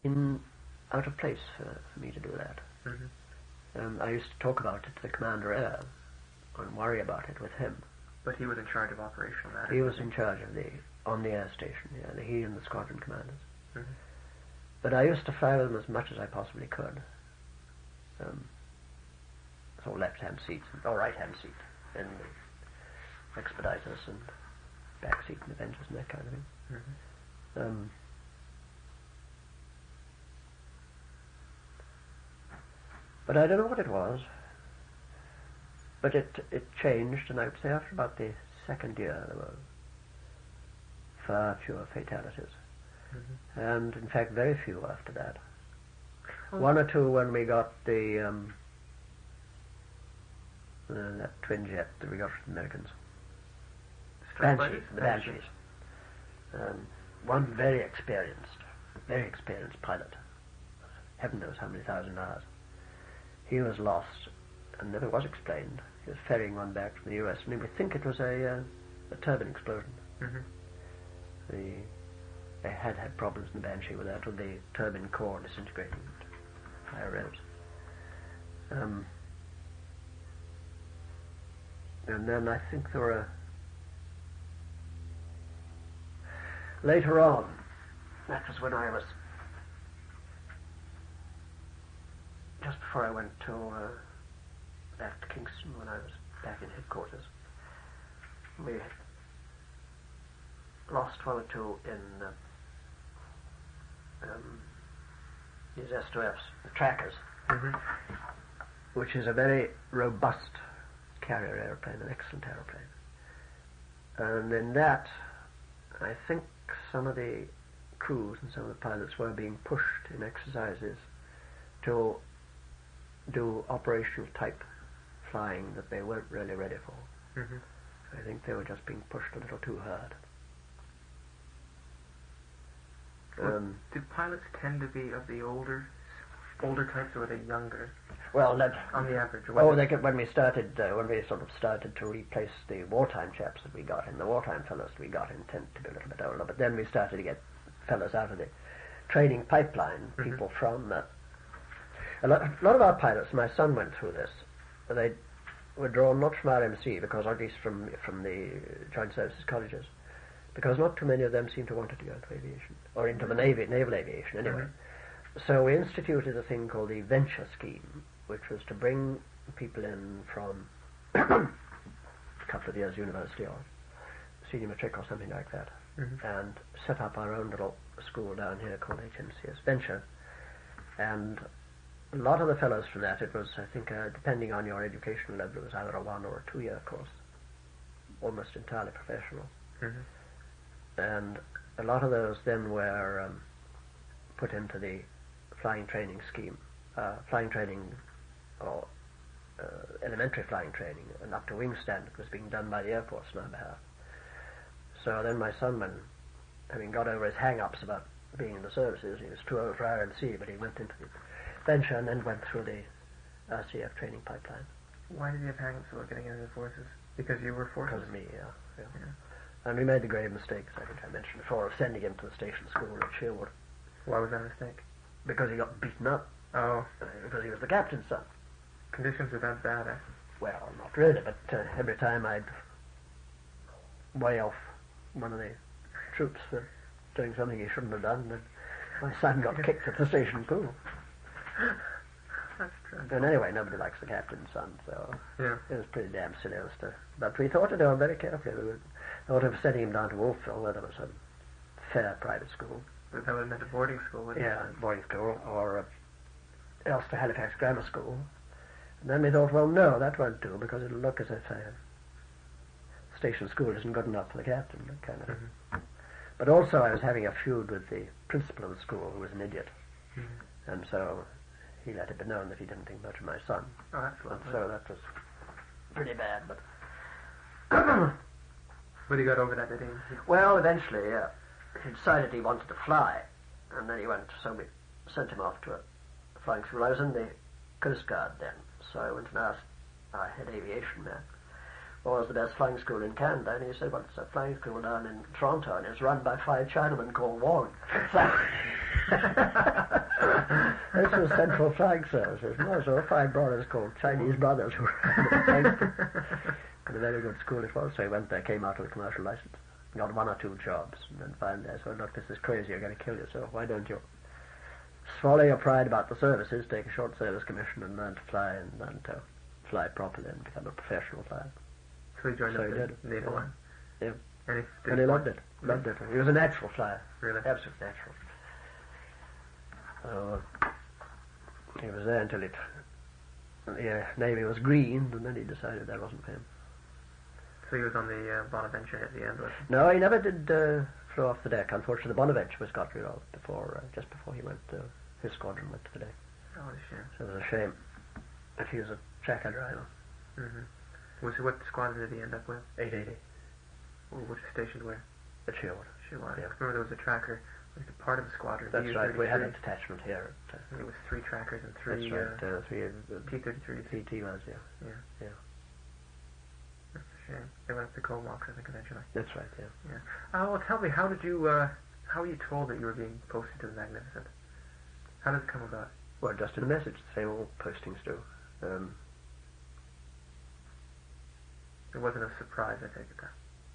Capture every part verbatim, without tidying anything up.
in out of place for, for me to do that. Mm-hmm. Um, I used to talk about it to the Commander Air and worry about it with him. But he was in charge of operational matters. He was in charge of the on the air station, yeah, he and the squadron commanders. Mm-hmm. But I used to fly with them as much as I possibly could. Um, so left-hand seats, or right-hand seat in the expediters and back seat in the Avengers and that kind of thing. Mm-hmm. Um, but I don't know what it was. But it it changed, and I would say after about the second year there were far fewer fatalities. Mm-hmm. And in fact very few after that. Oh. One or two when we got the um, uh, that twin jet that we got from the Americans. Strike Banshees, fighters? the Banshees. Um, one very experienced, very experienced pilot. Heaven knows how many thousand hours. He was lost and never was explained. He was ferrying one back from the U S, and we think it was a, uh, a turbine explosion. Mm-hmm. The, they had had problems in the Banshee with that, with the turbine core disintegrating at higher revs. Um, and then I think there were later on, that was when I was just before I went to uh, back to Kingston, when I was back in headquarters. We lost one or two in uh, um, these S two Fs, the trackers, Mm-hmm. which is a very robust carrier aeroplane, an excellent aeroplane. And in that, I think some of the crews and some of the pilots were being pushed in exercises to do operational type flying that they weren't really ready for. Mm-hmm. I think they were just being pushed a little too hard. Well, Um, did pilots tend to be of the older older types, or were they younger well, that, on the average? Or oh, was they it- could, when we started, uh, when we sort of started to replace the wartime chaps that we got in, the wartime fellows we got in tend to be a little bit older, but then we started to get fellows out of the training pipeline, Mhm. people from uh, a, lot, a lot of our pilots. My son went through this. They were drawn not from R M C, because at least from from the Joint Services colleges, because not too many of them seemed to want to go into aviation or into the navy, naval aviation anyway. Mhm. So we instituted a thing called the Venture Scheme, which was to bring people in from a couple of years university or senior matric or something like that, Mhm. and set up our own little school down here called H M C S Venture. And a lot of the fellows from that, it was, I think, uh, depending on your educational level, it was either a one or a two-year course, almost entirely professional. Mhm. And a lot of those then were um, put into the flying training scheme, uh, flying training, or uh, elementary flying training, and up to wing standard was being done by the Air Force on our behalf. So then my son, when, having got over his hang-ups about being in the services, he was too old for R M C, but he went into the Venture and then went through the R C F training pipeline. Why did you have hang-ups about getting into the forces? Because you were forces? Because of me, yeah, yeah. Yeah. And we made the grave mistake, as I think I mentioned before, of sending him to the station school at Sherwood, Why was that a mistake? because he got beaten up, Oh, uh, because he was the captain's son. conditions were that bad, eh? Well, not really, but uh, every time I'd way off one of the troops for doing something he shouldn't have done, then my son got kicked at the station school. That's true. And anyway, nobody likes the captain's son, so Yeah. it was pretty damn silly of us to... But we thought it over very carefully. We thought of sending him down to Wolfville, where there was a fair private school. But that would have meant a boarding school, wouldn't Yeah, it? boarding school, or uh, else to Halifax Grammar School. And then we thought, well, no, that won't do, because it'll look as if a station school isn't good enough for the captain, that kind of thing. Mhm. But also I was having a feud with the principal of the school, who was an idiot. Mhm. And so he let it be known that he didn't think much of my son. Oh, that's And lovely. so that was pretty bad, but... But he got over that, did he? Well, eventually, yeah. He decided he wanted to fly, and then he went, so we sent him off to a flying school. I was in the Coast Guard then, so I went and asked our head aviation man, what was the best flying school in Canada, and he said, well, it's a flying school down in Toronto, and it's run by five Chinamen called Wong. So This was Central Flag Services. No, so five brothers called Chinese brothers who were and a very good school it was. So I went there, came out with a commercial license, got one or two jobs, and then finally I said, look, this is crazy, you're going to kill yourself. Why don't you swallow your pride about the services, take a short service commission, and learn to fly, and learn to fly properly and become a professional flyer. So he joined So up he the did. Naval Yeah. Line. Yeah. And he, did And he loved fly? it. Loved it. He was a natural flyer. Really? Absolutely natural. So he was there until it, the uh, Navy was green, and then he decided that wasn't for him. So he was on the uh, Bonaventure at the end, was he? No, he never did uh, flew off the deck. Unfortunately, the Bonaventure was got rid of before, uh, just before he went. Uh, his squadron went to the deck. Oh, what a shame. So it was a shame. If he was a tracker driver. Mm-hmm. Was he, what squadron did he end up with? eight eighty. Or which station where? At Sherwood. Sherwood. Yeah. I remember there was a tracker, like a part of the squadron. That's B U right. We had a thirty-three. detachment here. At, uh, It was three trackers and three that's right. uh, Uh, three uh, P thirty-threes. P T was, yeah. Yeah. Yeah. That's a shame. They went up to Comox, I think, eventually. That's right, yeah. Yeah. Uh, well, tell me, how did you, uh, how were you told that you were being posted to the Magnificent? How did it come about? Well, just in a message, the same old postings do. Um, It wasn't a surprise, I take it then.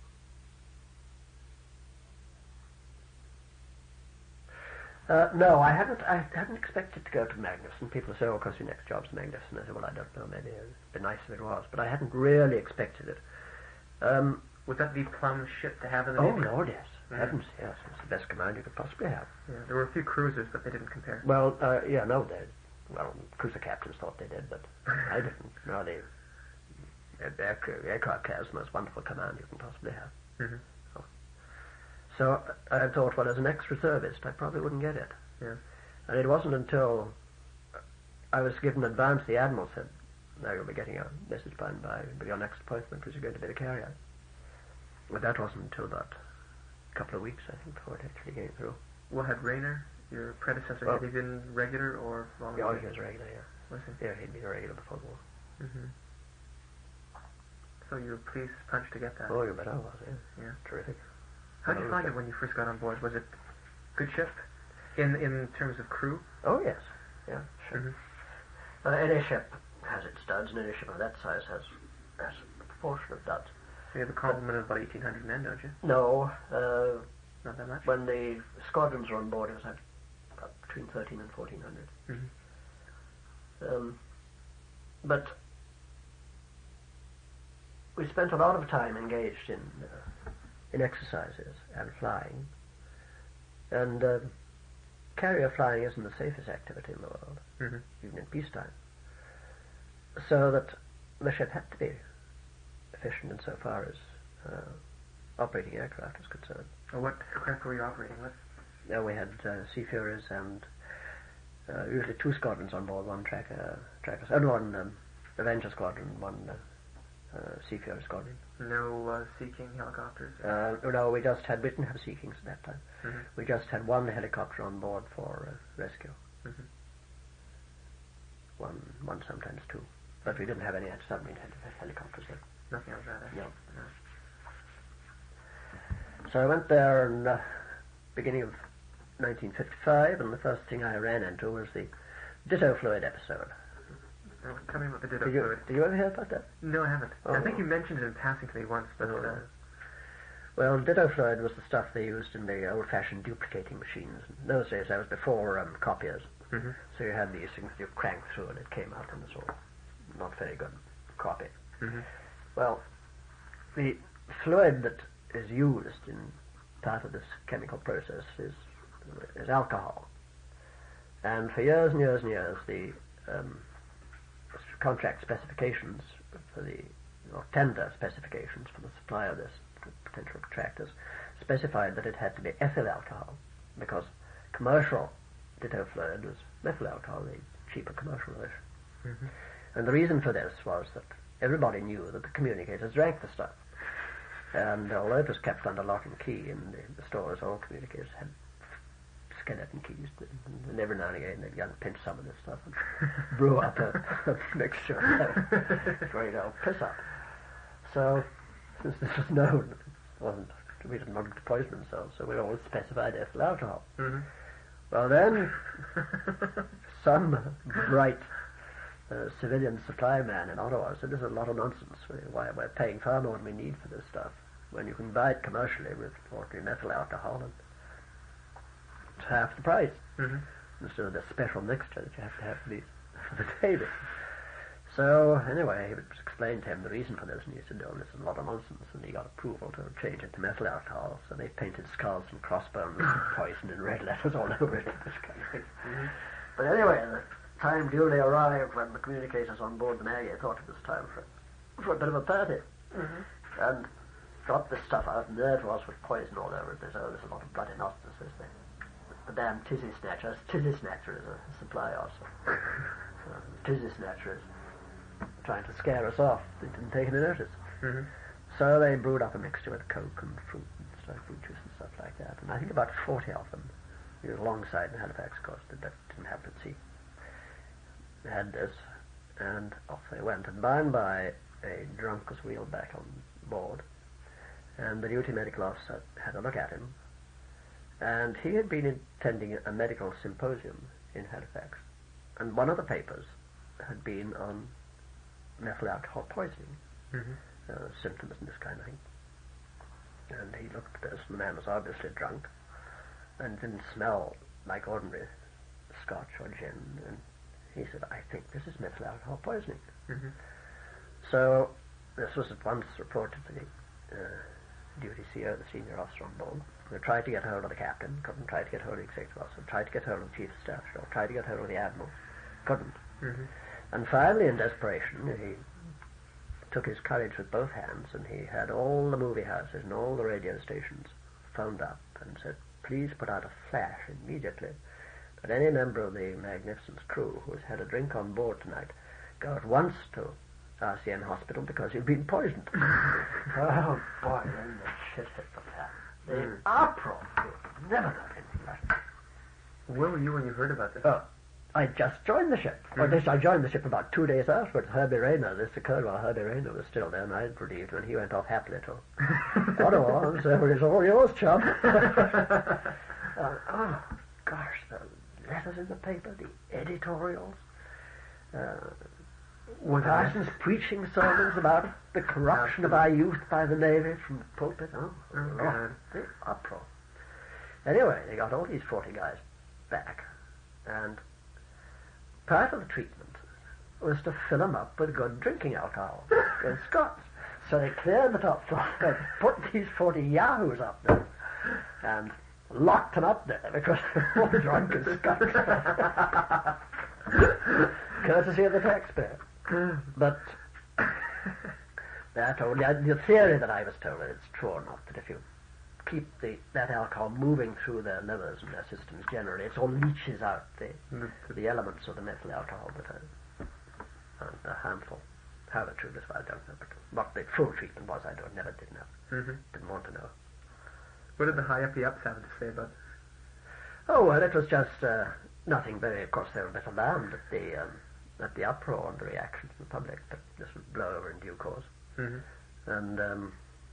Uh, no, I hadn't. I hadn't expected to go to Magnificent. People say, "Oh, because your next job's Magnificent." I said, "Well, I don't know. Maybe it'd be nice if it was," but I hadn't really expected it. Um, Was that the plum ship to have in the oh Navy? Lord, yes, Mhm. heavens, yes. It's the best command you could possibly have. Yeah, there were a few cruisers, but they didn't compare. Well, uh, yeah, no, they. Well, cruiser captains thought they did, but I didn't. No, they. Air, aircraft carriers the most wonderful command you can possibly have. Mm-hmm. So I thought, well, as an ex-reservist, I probably wouldn't get it. Yeah. And it wasn't until I was given advance, the Admiral said, now you'll be getting a message by and by, but your next appointment was you're going to be the carrier. But that wasn't until about a couple of weeks, I think, before it actually came through. Well, had Rayner, your predecessor, Well, had he been regular or Yeah, volunteer? he was regular, yeah. Was he? Yeah, he'd been a regular before the war. Mm-hmm. So you were pleased as punch to get that? Oh, you bet I was, yeah. Yeah. Terrific. How did you Well, find it when you first got on board? Was it good ship in in terms of crew? Oh, yes. Yeah, sure. Mm-hmm. Uh, any ship has its studs, and any ship of that size has, has a proportion of duds. So you have a complement of about eighteen hundred men, don't you? No, uh, Not that much? when the squadrons were on board, it was like about between thirteen and fourteen hundred. Mm-hmm. Um, but we spent a lot of time engaged in uh, in exercises and flying. And uh, carrier flying isn't the safest activity in the world, Mm-hmm. even in peacetime. So that the ship had to be efficient insofar as uh, operating aircraft is concerned. Well, what aircraft were you operating with? Now we had uh, Sea Furies and uh, usually two squadrons on board, one tracker, tracker, and one um, Avenger squadron, one uh, uh, Sea Fury squadron. No uh, Sea King helicopters? Uh, no, we just had, we didn't have Sea Kings at that time. Mm-hmm. We just had one helicopter on board for uh, rescue. Mm-hmm. One, one sometimes two. But we didn't have any submarine hel- helicopters then. Nothing else rather? No. No. So I went there in the beginning of nineteen fifty-five, and the first thing I ran into was the ditto fluid episode. Now, tell me about the ditto Did you, fluid. did you ever hear about that? No, I haven't. Oh. I think you mentioned it in passing to me once, but... Oh. Uh, Well, ditto fluid was the stuff they used in the old-fashioned duplicating machines. In those days, that was before um, copiers. mm-hmm. So you had these things that you crank through, and it came out in a sort of not very good copy. Mm-hmm. Well, the fluid that is used in part of this chemical process is is alcohol. And for years and years and years, the um, contract specifications for the, or tender specifications for the supply of this to potential contractors specified that it had to be ethyl alcohol, because commercial ditto fluid was methyl alcohol, the cheaper commercial version. Mm-hmm. And the reason for this was that everybody knew that the communicators drank the stuff. And although it was kept under lock and key in the, the stores, all communicators had skeleton keys, and every now and again they'd go and pinch some of this stuff and brew up a, a mixture of great old piss up. So, since this was known, it wasn't, we didn't want them to poison themselves, so we always specified ethyl alcohol. Mm-hmm. Well then, some bright uh, civilian supply man in Ottawa said this is a lot of nonsense. Why we're paying far more than we need for this stuff when you can buy it commercially with ordinary methyl alcohol and it's half the price Mm-hmm. instead of the special mixture that you have to have for, these, for the table. So anyway, he explained to him the reason for this, and he said, "Oh, this is a lot of nonsense," and he got approval to change it to methyl alcohol. So they painted skulls and crossbones and poison in red letters all over it. This kind of thing. Mm-hmm. But anyway, the time duly arrived when the communicators on board the Maggie thought it was time for for a bit of a party, Mm-hmm. and got this stuff out, and there it was with poison all over it. They said, "Oh, there's a lot of bloody nonsense, this thing." The damn tizzy snatcher. Tizzy snatcher is a supply also. Um, tizzy snatcher is trying to scare us off. They didn't take any notice. Mm-hmm. So they brewed up a mixture with coke and fruit and stuff, fruit juice and stuff like that. And I think about forty of them, he was alongside in Halifax, of course, that, that didn't happen at sea. They had this, and off they went. And by and by, a drunk was wheeled back on board, and the duty medical officer had a look at him. And he had been attending a medical symposium in Halifax, and one of the papers had been on methyl alcohol poisoning, Mm-hmm. uh, symptoms and this kind of thing. And he looked at this, and the man was obviously drunk, and didn't smell like ordinary scotch or gin, and he said, "I think this is methyl alcohol poisoning." Mm-hmm. So this was at once reported to the uh, duty C O, the senior officer on board. They tried to get hold of the captain, couldn't. Tried to get hold of the executive officer, tried to get hold of the chief of staff, or tried to get hold of the admiral, couldn't. Mm-hmm. And finally, in desperation, he took his courage with both hands, and he had all the movie houses and all the radio stations phoned up and said, "Please put out a flash immediately that any member of the Magnificent's crew who has had a drink on board tonight go at once to R C N Hospital because you've been poisoned." Oh boy, then the shit hit the fan. The Mm. opera would never done anything like that. Where were you when you heard about this? Oh, I just joined the ship. Or Mm. this, I joined the ship about two days afterwards. Herbie Rayner, this occurred while Herbie Rayner was still there, and I had relieved when he went off happily to Ottawa, and so it's all yours, chum. uh, oh, gosh, the letters in the paper, the editorials. Uh, Was it Parsons preaching sermons about the corruption of our youth by the Navy from the pulpit. Oh, Oh, Lord, God. the uproar. Anyway, they got all these forty guys back, and part of the treatment was to fill them up with good drinking alcohol, good Scots. So they cleared the top floor, they put these forty yahoos up there, and locked them up there because they were all drunk as Scots. Courtesy of the taxpayer. But that only, the theory that I was told, and it's true or not, that if you keep the, that alcohol moving through their livers and their systems generally, it all leaches out the, Mm. the elements of the methyl alcohol that are, are, are harmful. How the truth is, I don't know, but what the full treatment was, I don't, never did know. Mm-hmm. Didn't want to know. What did the high up ups have to say about this? Oh, well, it was just uh, nothing very, of course, they were a bit alarmed at the, um, at the uproar and the reaction from the public, but this would blow over in due course. Mm-hmm. And, um,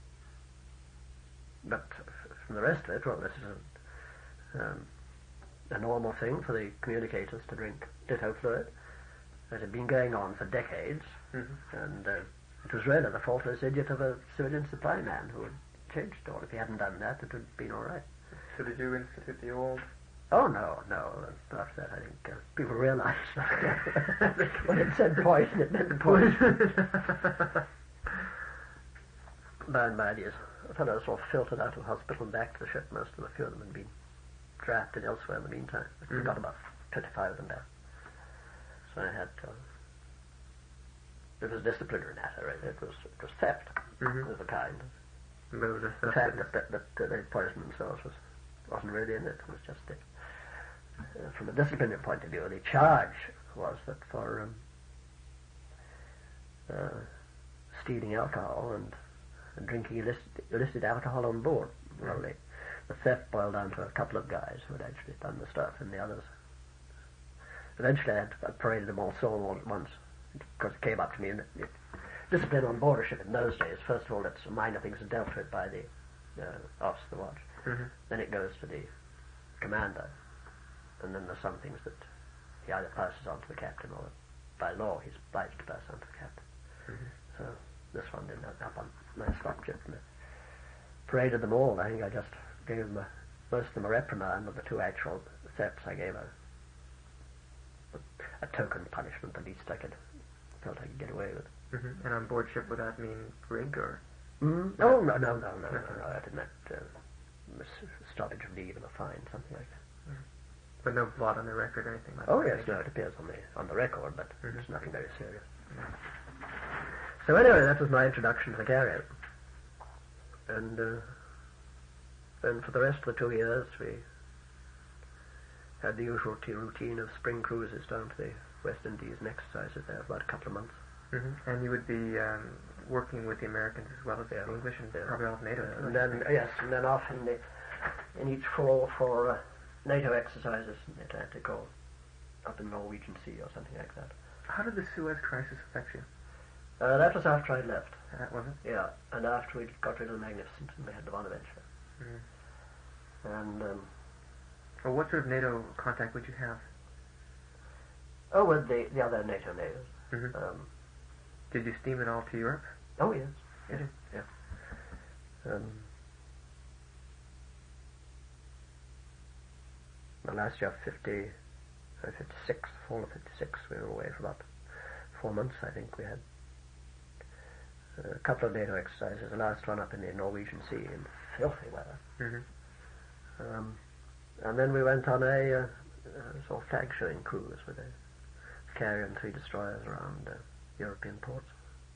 but f- from the rest of it, well, this is a, um, a normal thing for the communicators to drink ditto fluid. It had been going on for decades, Mm-hmm. and uh, it was really the faultless idiot of a civilian supply man who had changed it all. If he hadn't done that, it would have been all right. So did you institute the old? Oh, no, no. After that, I think uh, people realized that when it said poison, it meant poison. By and by, these fellows were filtered out of hospital and back to the ship. Most of them, a few of them had been drafted elsewhere in the meantime. We Mm. got about twenty-five of them back. So I had to... It was a disciplinary matter. It, it was it was theft Mm-hmm. of a kind. But it was just The that fact witness. that, that, that they poisoned themselves was, wasn't really in it. It was just it. Uh, from a disciplinary point of view, the charge was that for um, uh, stealing alcohol and, and drinking illicit, illicit alcohol on board. Well, the, the theft boiled down to a couple of guys who had actually done the stuff, and the others. Eventually, I, had, I paraded them all soul all at once. Because it came up to me, and it, it, discipline on board a ship in those days, first of all, it's minor things are dealt with by the uh, officer of the watch. Mm-hmm. Then it goes to the commander. and then there's some things that he either passes on to the captain or by law he's obliged to pass on to the captain. Mm-hmm. So this one didn't end up on my slop ship, and I paraded them all. I think I just gave them a, most of them a reprimand, but the two actual thefts I gave a, a token punishment, the least I could felt I could get away with. Mm-hmm. And on board ship, would that mean rig or? Mm? Oh no no no no no no! I didn't have uh, stoppage of leave and a fine, something like that. Mm-hmm. But no blot on the record or anything like oh, that? Oh yes, no, it appears on the on the record, but mm-hmm. it's nothing very serious. Mm-hmm. So anyway, that was my introduction to the carrier, and uh, and for the rest of the two years we had the usual t- routine of spring cruises down to the West Indies and exercises there for about a couple of months. Mm-hmm. And you would be um, working with the Americans as well as yeah. the English and yeah. probably all of NATO. Uh, and then yes, and then off in the in each fall for uh, NATO exercises in the Atlantic or up in the Norwegian Sea or something like that. How did the Suez Crisis affect you? Uh, that was after I left. That uh, was it? Yeah, and after we got rid of the Magnificent and we had the Bonaventure. Mm-hmm. And um, well, what sort of NATO contact would you have? Oh, with the the other NATO navies. Mm-hmm. Um, Did you steam it all to Europe? oh yes, yes, yeah. yeah. Um, the last year, fifty, uh, fifty-six, fall of fifty-six, we were away for about four months. I think we had a couple of NATO exercises. The last one up in the Norwegian Sea in filthy weather. Mm-hmm. Um, and then we went on a, uh, a sort of flag showing cruise with a carrier and three destroyers around uh, European ports.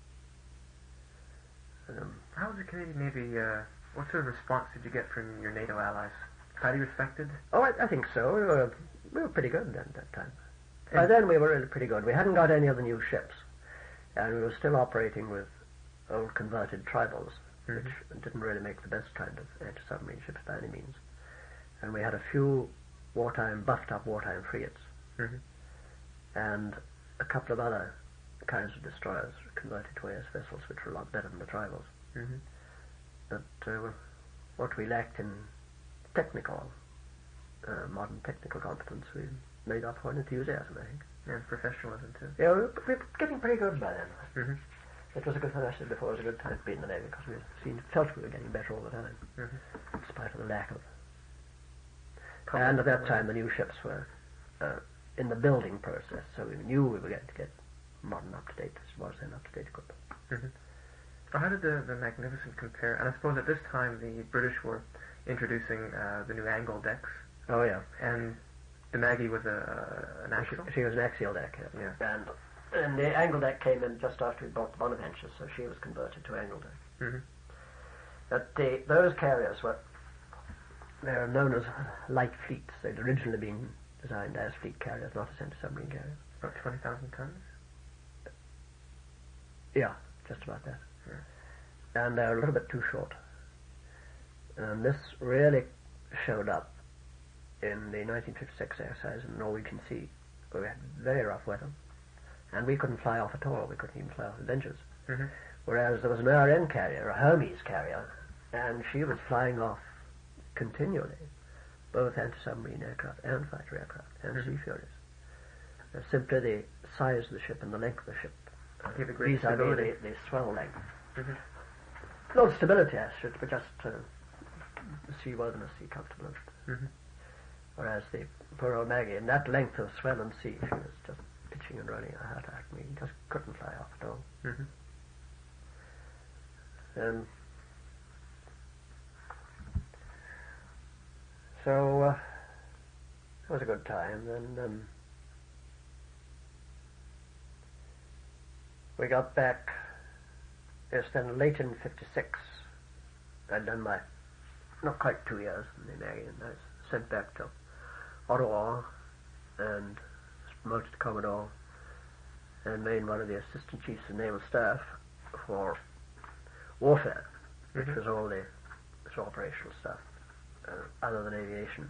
Um, How was the Canadian Navy? Uh, what sort of response did you get from your NATO allies? Highly respected? Oh, I, I think so. We were we were pretty good then at that time. By then we were really pretty good. We hadn't got any of the new ships, and we were still operating with old converted tribals, mm-hmm. which didn't really make the best kind of anti-submarine ships by any means. And we had a few wartime, buffed-up wartime frigates, mm-hmm. and a couple of other kinds of destroyers converted to A S vessels, which were a lot better than the tribals. Mm-hmm. But uh, what we lacked in technical, uh, modern technical competence, we made up for in enthusiasm, I think. And professionalism, too. Yeah, we were, we were getting pretty good by then. Mm-hmm. It was a good, as I said before, it was a good time to be in the Navy, because we seen, felt we were getting better all the time, mm-hmm. in spite of the lack of... Probably and at that time, the new ships were uh, in the building process, so we knew we were going to get modern, up-to-date, as well as then up-to-date equipment. Mm-hmm. Well, how did the, the Magnificent compare? And I suppose at this time, the British were introducing uh, the new angle decks. Oh, yeah. And the Maggie was a, an axial? She, she was an axial deck, yeah. yeah. And, and the angle deck came in just after we bought the Bonaventure, so she was converted to angle deck. Mm-hmm. But the, those carriers were, they are known as light fleets. They'd originally been designed as fleet carriers, not as anti-submarine carriers. About twenty thousand tons? Yeah, just about that. Yeah. And they're a little bit too short. And this really showed up in the nineteen fifty-six exercise in the Norwegian Sea, where we had very rough weather, and we couldn't fly off at all. We couldn't even fly off the benches. Mm-hmm. Whereas there was an R N carrier, a Hermes carrier, and she was flying off continually, both anti-submarine aircraft and fighter aircraft and mm-hmm. Sea Furies. Uh, simply the size of the ship and the length of the ship. Uh, Give a great vis-a-vis stability. the, the swell length. Mm-hmm. Not stability as such, but just uh, seaworthiness, sea comfortableness. Mm-hmm. Whereas the poor old Maggie, in that length of swell and sea, she was just pitching and running a heart at me. Just couldn't fly off at all. Mm-hmm. Um, so uh, it was a good time. Then um, we got back. Yes, then late in fifty-six, I'd done my not quite two years in the Maggie, and I was sent back to Ottawa and was promoted to Commodore and made one of the assistant chiefs of naval staff for warfare, which mm-hmm. was all the sort of operational stuff, uh, other than aviation.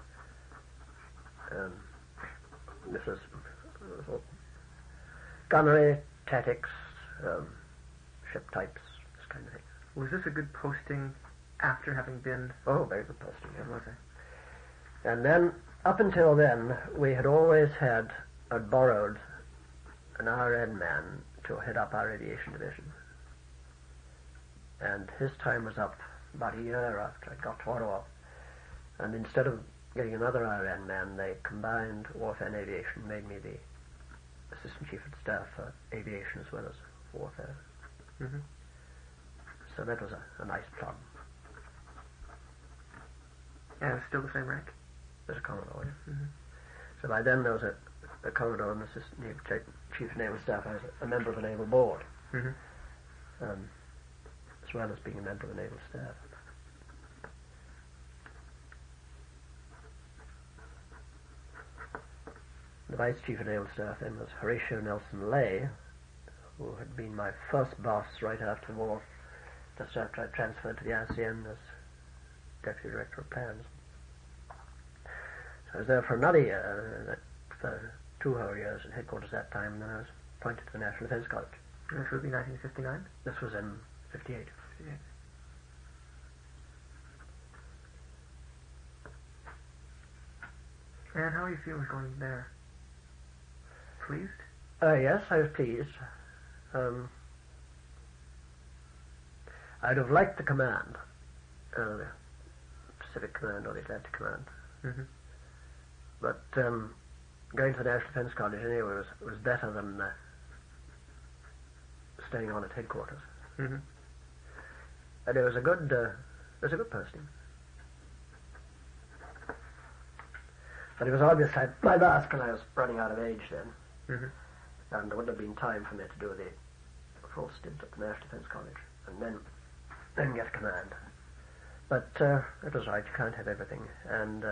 Um, this was uh, gunnery, tactics, um, ship types, this kind of thing. Was this a good posting after having been... Oh, very good posting, yeah. Was it? And then up until then, we had always had, had borrowed an R N man to head up our aviation division. And his time was up about a year after I got to Ottawa. And instead of getting another R N man, they combined warfare and aviation, made me the assistant chief of staff for aviation as well as warfare. Mm-hmm. So that was a, a nice plum. And it was still the same rank? As a Commodore, yeah. Mm-hmm. So by then there was a, a Commodore and assistant chief, chief of naval staff. I was a member of the naval board, Mm-hmm. um, as well as being a member of the naval staff. The vice chief of naval staff then was Horatio Nelson Lay, who had been my first boss right after the war, just after I transferred to the I C N as deputy director of plans. So I was there for another year, uh, for two whole years at headquarters that time, and then I was appointed to the National Defence College. And this would be nineteen fifty-nine? This was in fifty-eight. fifty-eight. And how are you feeling going there? Pleased? Uh, yes, I was pleased. Um, I'd have liked the command, uh, the Pacific Command or the Atlantic Command. Mm-hmm. But um, going to the National Defence College anyway was, was better than uh, staying on at headquarters. Mm-hmm. And it was a good, uh, it was a good posting. But it was obvious I, my last when I was running out of age then. Mm-hmm. And there wouldn't have been time for me to do the full stint at the National Defence College and then then get command. But uh, it was right, you can't have everything. And uh,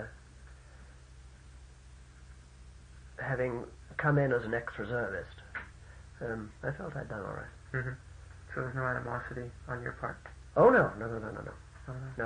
having come in as an ex-reservist, um, I felt I'd done all right. Mm-hmm. So there's no animosity on your part? Oh, no, no, no, no, no, no. Oh, no. No.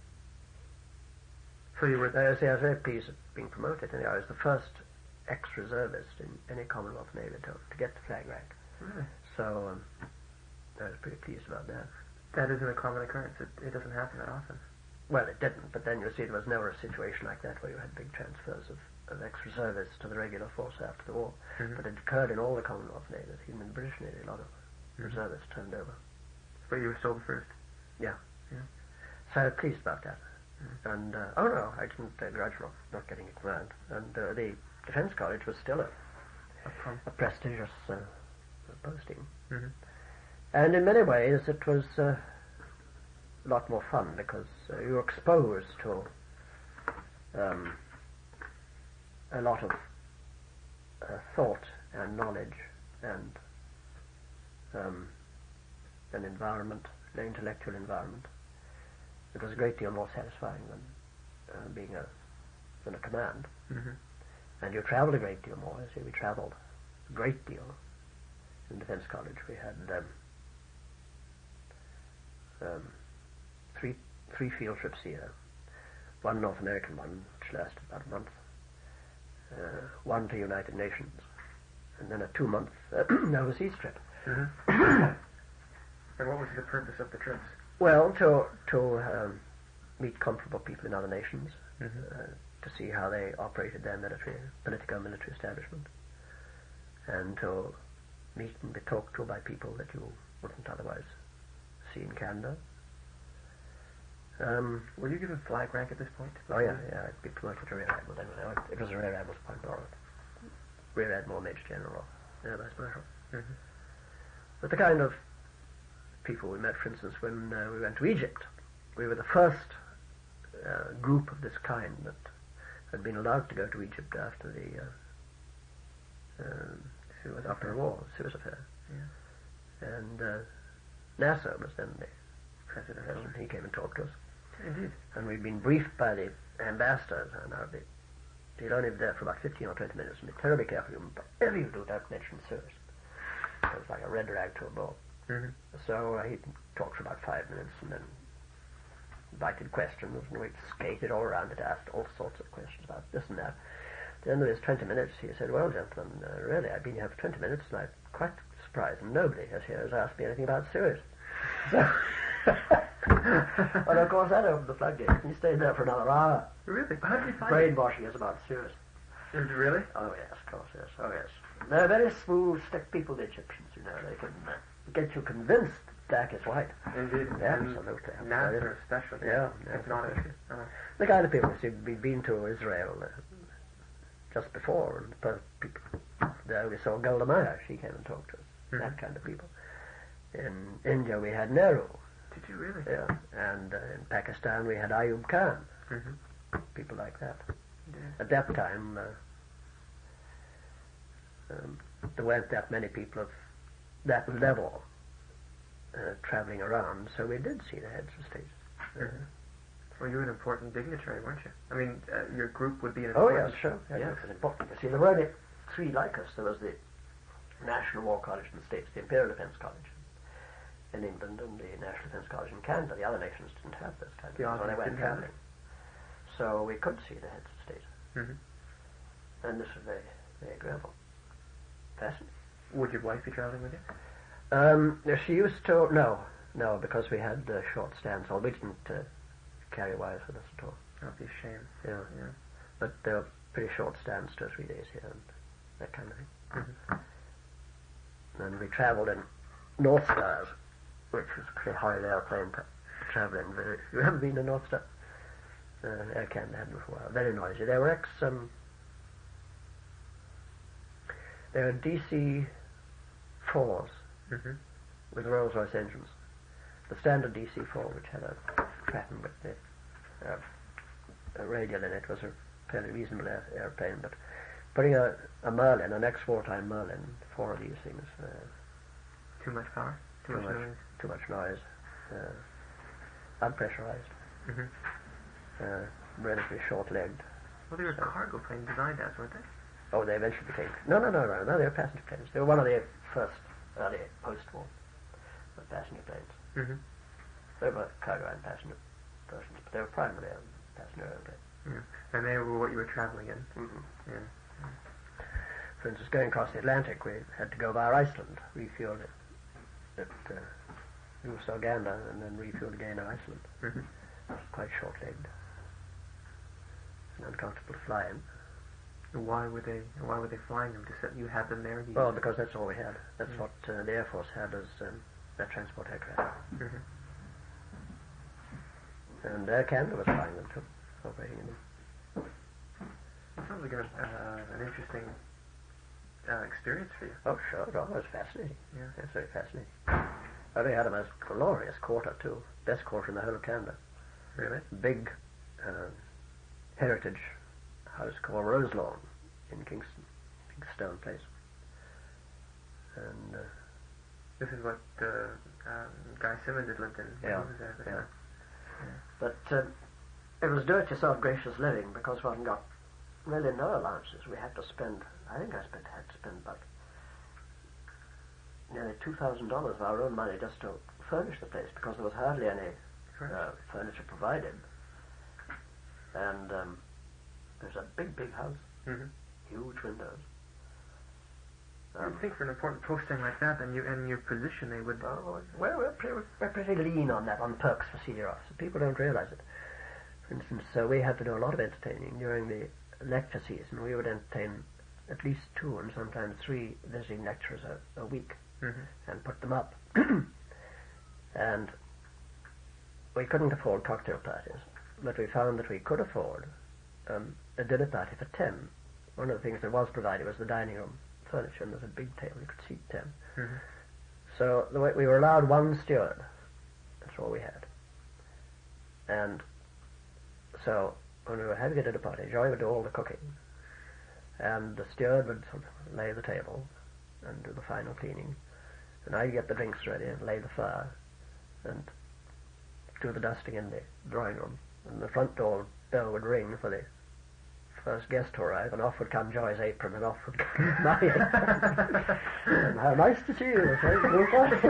So you were... Uh, see, I was very pleased at being promoted. And I was the first ex-reservist in any Commonwealth Navy to, to get the flag rank. Really? So um, I was pretty pleased about that. That isn't a common occurrence. It, it doesn't happen that often. Well, it didn't, but then you see there was never a situation like that where you had big transfers of, of ex-reservists to the regular force after the war. Mm-hmm. But it occurred in all the Commonwealth navies, even in the British Navy, a lot of Mm-hmm. reservists turned over. But you were still the first? Yeah. Yeah. So I was pleased about that. Mm-hmm. And, uh, oh no, I didn't uh, grudge not, not getting a command. And uh, the Defence College was still a, A, prom- a prestigious uh, posting. mm-hmm. And in many ways it was uh, a lot more fun because uh, you were exposed to um, a lot of uh, thought and knowledge and um, an environment, an intellectual environment. It was a great deal more satisfying than uh, being a than a command. Mm-hmm. And you travelled a great deal more. I say we travelled a great deal in Defence College. We had um, um, three three field trips a year. One North American one, which lasted about a month. Uh, one to United Nations, and then a two-month uh, overseas trip. Mm-hmm. And what was the purpose of the trips? Well, to to um, meet comparable people in other nations, Mm-hmm. uh, to see how they operated their military, political and military establishment, and to meet and be talked to by people that you wouldn't otherwise see in Canada. Um, Were you given flag rank at this point? oh yeah, yeah, I'd be promoted to Rear Admiral then. When I, it was a Rear Admiral's point borrowed. Rear Admiral, Major General, Air Vice Marshal. Mm-hmm. But the kind of people we met, for instance, when uh, we went to Egypt, we were the first uh, group of this kind that had been allowed to go to Egypt after the uh, um, Suez after the affair. war, Suez affair. Yeah. And uh, Nasser was then the President. president. He came and talked to us. Indeed. And we'd been briefed by the ambassadors, and I'd be, he'd only be there for about fifteen or twenty minutes, and be terribly careful. You, whatever you do, don't mention Suez. It was like a red rag to a bull. Mm-hmm. So uh, he talked for about five minutes, and then invited questions, and we skated all around it, asked all sorts of questions about this and that. At the end of his twenty minutes, he said, "Well, gentlemen, uh, really, I've been here for twenty minutes, and I'm quite surprised, and nobody has here has asked me anything about Suez." So, Well, of course, that opened the floodgates. He stayed there for another hour. Really? How did you find Brainwashing us about Stuart. it? Is it really? Oh, yes, of course, yes. Oh, yes. They're very smooth, stick people, the Egyptians, you know. They can uh, get you convinced black is white. Indeed. Absolutely. Nasser especially. Yeah. Hypnotic. Uh, The kind of people who we've been to Israel uh, just before, and the people there we saw Golda Meir. She came and talked to us. mm-hmm. That kind of people. In India we had Nehru. Did you really? Yeah. And uh, in Pakistan we had Ayub Khan. Mm-hmm. People like that. Yeah. At that time, uh, um, there weren't that many people of that level uh, traveling around, so we did see the heads of state. Mm-hmm. Well, you were an important dignitary, weren't you? I mean, uh, your group would be an Oh, important... yes, sure. Yeah, Yes. It was important. You see, there were only three like us. There was the National War College in the States, the Imperial Defence College in England, and the National Defence College in Canada. The other nations didn't have this kind of The thing, so others they went didn't have travelling. So we could see the heads of state. Mm-hmm. And this was very, very agreeable. Fascinating. Would your wife be traveling with you? Um, she used to, no, no, because we had uh, short stands, or we didn't uh, carry wives with us at all. That would be a shame. Yeah. Yeah. But there were pretty short stands, two or three days here, and that kind of thing. Mm-hmm. And we travelled in North Stars, which was a pretty hard airplane to travel in. Very, you haven't been to North Star? Uh, Air Canada hadn't for a while. Very noisy. They were ex, um, they were D C fours Mm-hmm. with Rolls-Royce engines. The standard D C four, which had a Pratt with the uh, a radial in it, was a fairly reasonable air, airplane, but putting a, a Merlin, an ex-wartime Merlin, four of these things, uh, Too much power? Too, too much, much, noise? too much noise, uh, unpressurized, Mm-hmm. uh, relatively short-legged. Well, they were So- cargo planes designed as, weren't they? Oh, they eventually became... No, no, no, no, no, they were passenger planes. They were one of the first early post-war passenger planes. Mm-hmm. They were cargo and passenger versions, but they were primarily um, passenger airplanes. Yeah. And they were what you were traveling in. Mm-hmm. Yeah. For instance, going across the Atlantic, we had to go via Iceland, refuel it at uh, Uganda, and then refuel again in Iceland. Mm-hmm. It was quite short-legged and uncomfortable to fly in. Why were they? Why were they flying them? To set you had them there? You Well, because that's all we had. That's Mm. what uh, the Air Force had as um, their transport aircraft. Mm-hmm. And Air Canada was flying them too, operating in them. It sounds like a, uh, an interesting uh, experience for you. Oh, sure, it was fascinating. Yeah. It's very fascinating. Oh, they had a most glorious quarter too. Best quarter in the whole of Canada. Really? Big uh, heritage house called Roselawn in Kingston. Big stone place. And uh, This is what uh, um, Guy Simmons had lived in. when Yeah, he was there at the yeah. time. But um, it was do-it-yourself gracious living because one got really no allowances. We had to spend, I think I spent, had to spend about nearly two thousand dollars of our own money just to furnish the place because there was hardly any uh, furniture provided. And um, it was a big, big house, Mm-hmm. huge windows. I would think for an important posting like that, and you and your position, they would. Well, we're, we're, pretty, we're pretty lean on that, on perks for senior officers. People don't realize it. For instance, uh, we had to do a lot of entertaining during the lecture season. We would entertain at least two and sometimes three visiting lecturers a, a week Mm-hmm. and put them up. And we couldn't afford cocktail parties, but we found that we could afford um, a dinner party for ten. One of the things that was provided was the dining room furniture, and there's a big table, you could seat ten. Mm-hmm. So the way we were allowed one steward. That's all we had. And so when we were having a dinner party, Joy would do all the cooking, and the steward would sort of lay the table and do the final cleaning, and I'd get the drinks ready and lay the fire and do the dusting in the drawing room, and the front door bell would ring for the first guest to arrive, and off would come Joy's apron, and off would come my apron. And how nice to see you, thank you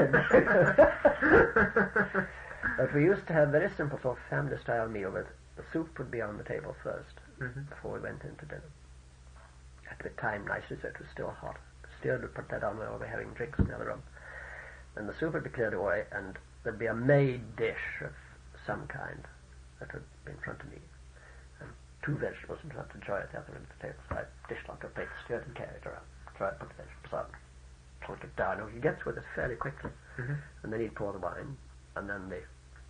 for it. But we used to have very simple sort of family-style meal with the soup would be on the table first Mm-hmm. before we went into dinner. Had to be timed nicely so it was still hot. The steward would put that on while we were having drinks in the other room. And the soup would be cleared away, and there'd be a made dish of some kind that would be in front of me, and two vegetables in front of Joy at the other end of the table. So I dished like a plate, stirred and carried around. Try to put the vegetables on, plunk it down. Oh, he gets with it fairly quickly. Mm-hmm. And then he'd pour the wine, and then the,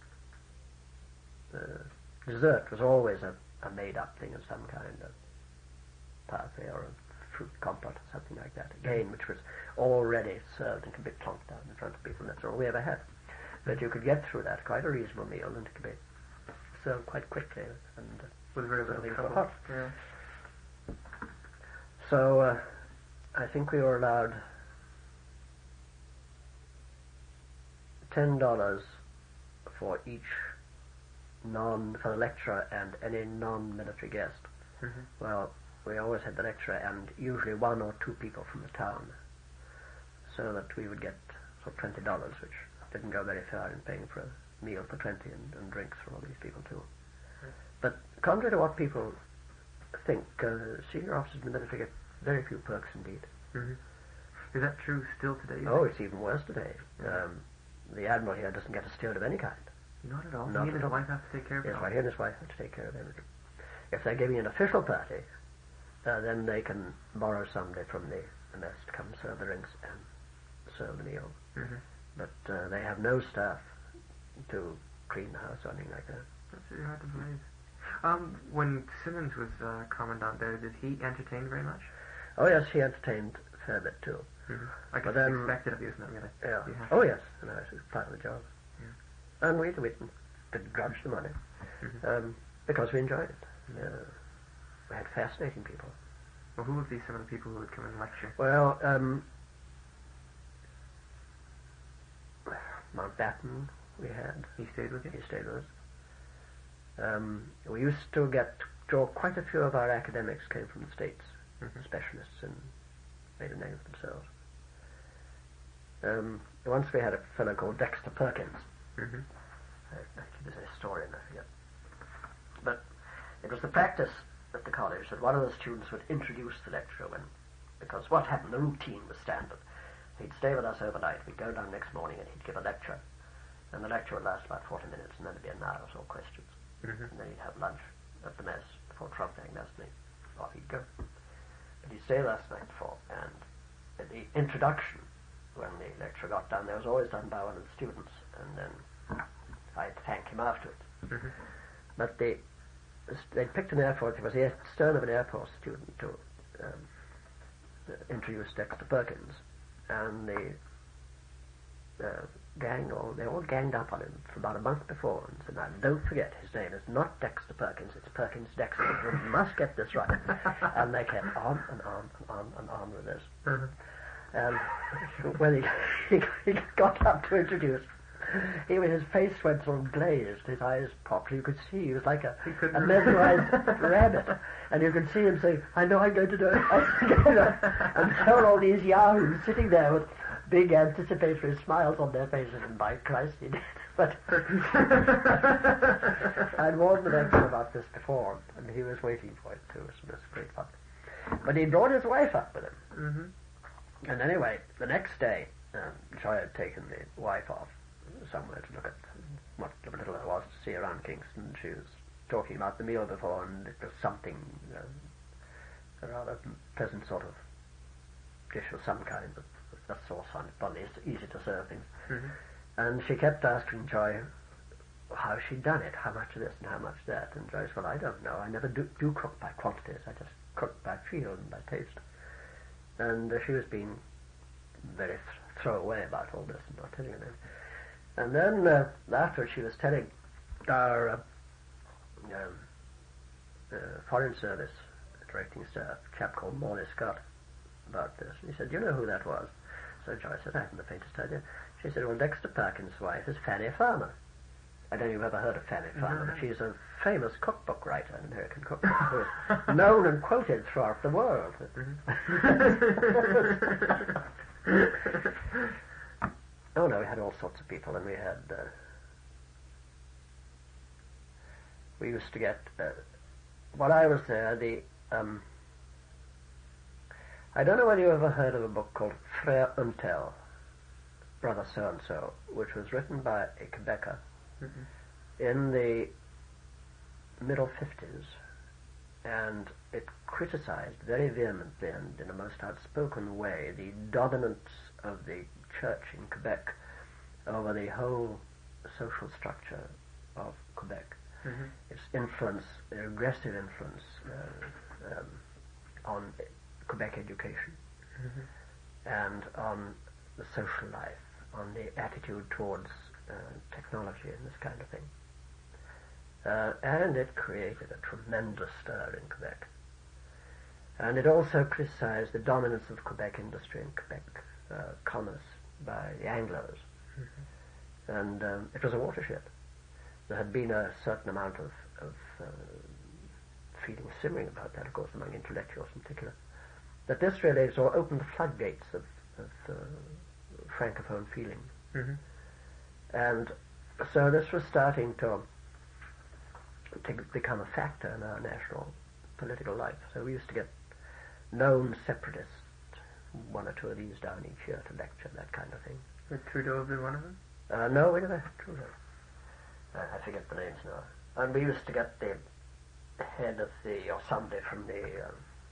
the dessert was always a, a made-up thing of some kind, a parfait or a fruit compote or something like that, again, which was already served and could be plunked down in front of people, and that's all we ever had. But you could get through that, quite a reasonable meal, and it could be served quite quickly, and uh, with very little things were trouble. hot. Yeah. So uh, I think we were allowed ten dollars for each non for the lecturer and any non-military guest. Mm-hmm. Well, we always had the lecturer and usually one or two people from the town, so that we would get sort of twenty dollars, which didn't go very far in paying for a meal for twenty and, and drinks for all these people too. Mm-hmm. But contrary to what people think, uh, senior officers in the military get very few perks indeed. Mm-hmm. Is that true still today? Oh, it's even worse today. Um, the admiral here doesn't get a steward of any kind. Not at all. Not he and at his all. wife have to take care of it. Yes, all. right, he and his wife have to take care of everything. If they're giving an official party, uh, then they can borrow somebody from the, the mess to come serve the drinks and serve the meal. Mm-hmm. But uh, they have no staff to clean the house or anything like that. That's really hard to believe. Um, when Simmons was uh, commandant there, did he entertain very much? Oh yes, he entertained a fair bit too. Mm-hmm. I guess But then- it's expected of you, isn't it, really? Yeah. You have Oh to. yes, no, it was part of the job. Yeah. And we, we didn't, didn't grudge the money Mm-hmm. um, because we enjoyed it. Uh, we had fascinating people. Well, who would be some of the people who would come and lecture? Well, um, Mountbatten we had. He stayed with you? He stayed with us. Um, we used to get draw quite a few of our academics came from the States, Mm-hmm. specialists and made a name for themselves. Um, once we had a fellow called Dexter Perkins. Mm-hmm. Uh, There's a historian, I forget. But it was the practice at the college that one of the students would introduce the lecturer when, because what happened, the routine was standard. He'd stay with us overnight, we'd go down next morning and he'd give a lecture. And the lecture would last about forty minutes and then there'd be an hour or so questions. Mm-hmm. And then he'd have lunch at the mess before trumping mass and he'd, off he'd go. But he'd stay with us the night before, and at the introduction, when the lecturer got done, there was always done by one of the students, and then I'd thank him afterwards. Mm-hmm. But they they picked an Air Force, it was the stern of an Air Force student to um, introduce Dexter Perkins, and the uh, gang, all, they all ganged up on him for about a month before and said, now don't forget, his name is not Dexter Perkins, it's Perkins Dexter, you must get this right. And they kept on and on and on and on with this. Mm-hmm. And when he, he, he got up to introduce, he, his face went sort of glazed, his eyes popped, you could see he was like a, a mesmerized rabbit, and you could see him saying, I know I'm going to do it, I'm going to do it. And there were all these yahoos sitting there with big anticipatory smiles on their faces, and by Christ he did. But I'd warned the lecturer about this before, and he was waiting for it too, so it was great fun. But he brought his wife up with him. Mm-hmm. And anyway, the next day, um, Joy had taken the wife off somewhere to look at what little there was to see around Kingston. She was talking about the meal before, and it was something, uh, a rather pleasant sort of dish of some kind, but that sauce on it, probably it's easy to serve things. Mm-hmm. And she kept asking Joy how she'd done it, how much of this and how much of that. And Joy said, well, I don't know. I never do, do cook by quantities. I just cook by feel and by taste. And uh, she was being very th- throwaway about all this and not telling anything. And then uh, after she was telling our uh, um, uh, Foreign Service directing staff, a chap called Morley Scott, about this. And he said, do you know who that was? So Joy said, I haven't the faintest idea. She said, well, Dexter Perkins' wife is Fanny Farmer. I don't know if you've ever heard of Fanny Farmer, but she's a famous cookbook writer, an American cookbook, who is known and quoted throughout the world. Oh no, we had all sorts of people, and we had, uh, we used to get, uh, while I was there, the, um, I don't know whether you ever heard of a book called Frère Untel. Brother So-and-so, which was written by a Quebecer Mm-hmm. in the middle fifties, and it criticized very vehemently and in a most outspoken way the dominance of the church in Quebec over the whole social structure of Quebec. Mm-hmm. Its influence, the aggressive influence uh, um, on Quebec education Mm-hmm. and on the social life, on the attitude towards uh, technology and this kind of thing. Uh, and it created a tremendous stir in Quebec. And it also criticized the dominance of Quebec industry and Quebec uh, commerce by the Anglos. Mm-hmm. And um, it was a watershed. There had been a certain amount of, of uh, feeling simmering about that, of course, among intellectuals in particular. That this really sort of opened the floodgates of, of uh, francophone feeling. Mm-hmm. And so this was starting to, to become a factor in our national political life. So we used to get known separatists, one or two of these down each year to lecture, that kind of thing. Would Trudeau have been one of them? Uh, no, we never had Trudeau. Uh, I forget the names now. And we used to get the head of the, or somebody from the um,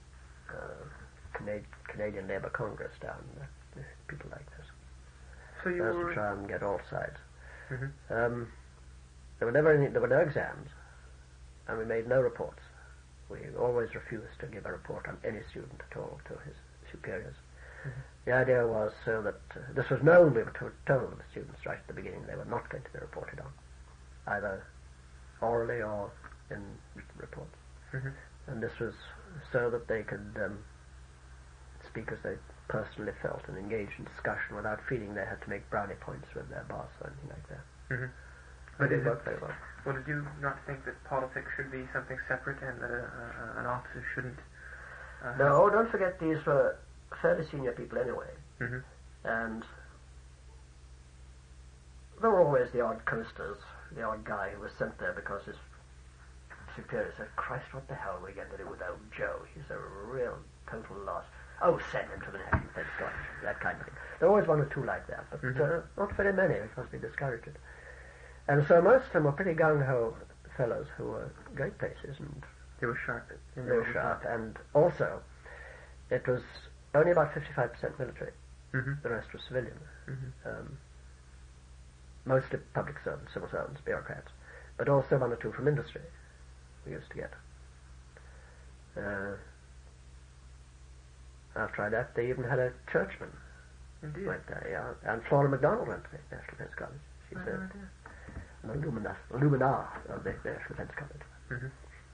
uh, Canad- Canadian Labour Congress down, uh, people like this. So you As were... to try and get all sides. Mm-hmm. Um, there were never any, there were no exams, and we made no reports. We always refused to give a report on any student at all to his superiors. Mm-hmm. The idea was so that uh, this was known, we were to- told the students right at the beginning they were not going to be reported on, either orally or in written reports. Mm-hmm. And this was so that they could um, speak as they personally felt and engage in discussion without feeling they had to make brownie points with their boss or anything like that. Mm-hmm. But But it is worked it, very well. well, did you not think that politics should be something separate and that a, a, an officer shouldn't... Uh, No, don't forget these were fairly senior people anyway, Mm-hmm. and there were always the odd coasters, the odd guy who was sent there because his superior said, Christ, what the hell are we going to do with old Joe? He's a real total loss. Oh, send him to the National Defence College, that kind of thing. There were always one or two like that, but Mm-hmm. uh, not very many because they discouraged it. And so most of them were pretty gung-ho fellows who were great places, and They were sharp. they were sharp. And also, it was only about fifty-five percent military. Mm-hmm. The rest was civilian. Mm-hmm. Um, mostly public servants, civil servants, bureaucrats, but also one or two from industry we used to get. Uh, after that, they even had a churchman Indeed. went there, yeah. And Flora MacDonald went to the National Defence College. She's I had no a, idea. an alumna, alumna of the National Defence College. Mm-hmm.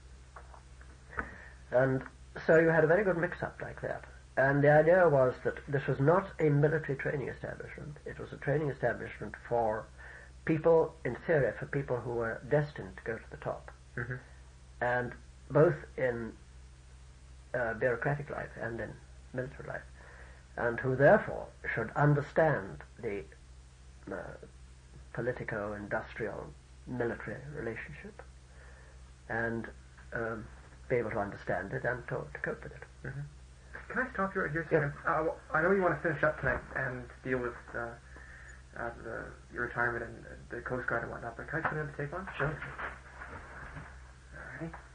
And so you had a very good mix-up like that. And the idea was that this was not a military training establishment. It was a training establishment for people, in theory, for people who were destined to go to the top. Mm-hmm. And both in uh, bureaucratic life and in military life. And who therefore should understand the uh, politico-industrial military relationship and um, be able to understand it and to, to cope with it. Mm-hmm. Can I stop you right here a Yeah. second? Uh, well, I know you want to finish up tonight and deal with uh, uh, the, your retirement and uh, the Coast Guard and whatnot, but can I just put in to take one? Sure. Alrighty.